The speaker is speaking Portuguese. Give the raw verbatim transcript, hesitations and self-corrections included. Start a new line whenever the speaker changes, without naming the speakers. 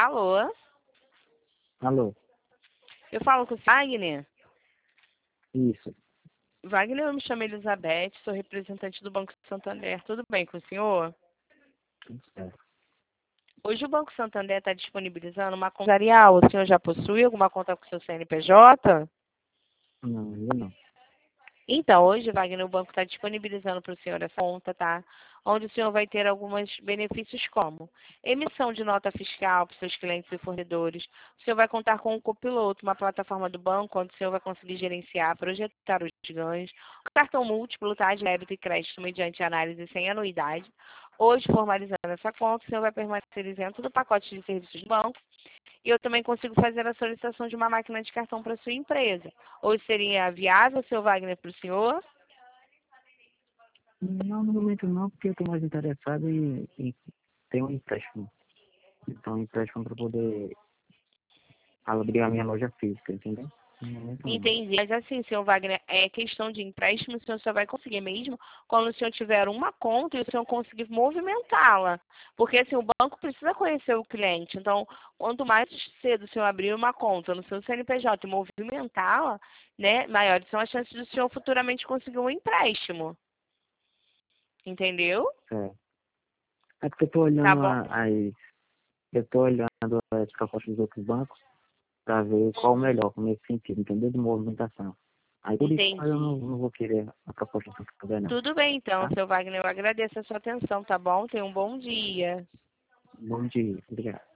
Alô?
Alô?
Eu falo com o Wagner?
Isso.
Wagner, eu me chamo Elizabeth, sou representante do Banco Santander. Tudo bem com o senhor?
Tudo certo.
Hoje o Banco Santander está disponibilizando uma conta empresarial. O senhor já possui alguma conta com seu C N P J?
Não, ainda não.
Então, hoje, Wagner, o banco está disponibilizando para o senhor essa conta, tá? Onde o senhor vai ter alguns benefícios como emissão de nota fiscal para os seus clientes e fornecedores. O senhor vai contar com um copiloto, uma plataforma do banco, onde o senhor vai conseguir gerenciar, projetar os ganhos. O cartão múltiplo, tá? De débito e crédito mediante análise sem anuidade. Hoje, formalizando essa conta, o senhor vai permanecer isento do pacote de serviços do banco. E eu também consigo fazer a solicitação de uma máquina de cartão para a sua empresa. Hoje seria viável, seu Wagner, para o senhor?
Não, no momento não, porque eu estou mais interessado em, em ter um empréstimo. Então, um empréstimo para poder abrir a minha loja física, entendeu? No momento não.
Entendi. Mas assim, seu Wagner, é questão de empréstimo, o senhor só vai conseguir mesmo quando o senhor tiver uma conta e o senhor conseguir movimentá-la. Porque assim, o banco precisa conhecer o cliente. Então, quanto mais cedo o senhor abrir uma conta no seu C N P J e movimentá-la, né, maiores são as chances do senhor futuramente conseguir um empréstimo. Entendeu?
É, é porque eu estou
Tá
olhando
bom.
a- as. Eu estou olhando as propostas dos outros bancos para ver qual o melhor nesse sentido, entendeu? De movimentação. Aí por isso eu não,
Entendi.
não vou querer a proposta do Santander, não.
Tudo bem, então,
Tá?
seu Wagner. Eu agradeço a sua atenção, tá bom? Tenha um bom dia.
Bom dia. Obrigado.